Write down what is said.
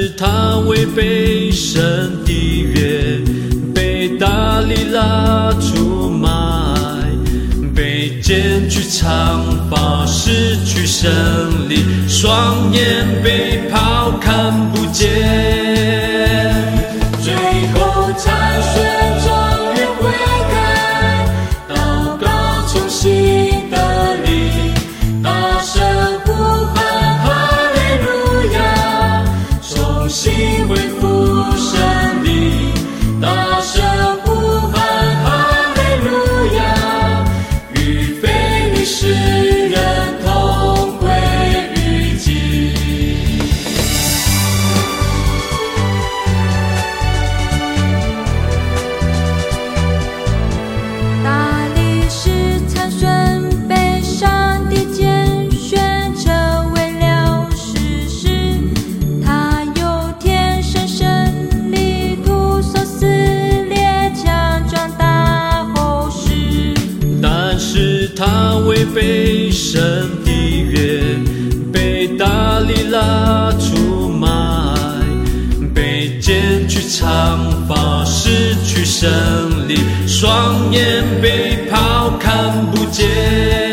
是他违背神的约，被大利拉出卖，被剪去长发，失去胜利，双眼被抛看不见。 最后参选状元悔改，祷告重新得力，大声呼喊哈利路亚，重新恢复胜利，大声呼喊哈利路亚，与非利士人同归于尽。 大力士参选被上帝拣选，成为了士师。他有天生神力，徒手撕裂，强壮大后世。 但是他违背神的约，被大利拉出卖，被剪去长发，失去胜利，双眼被抛看不见。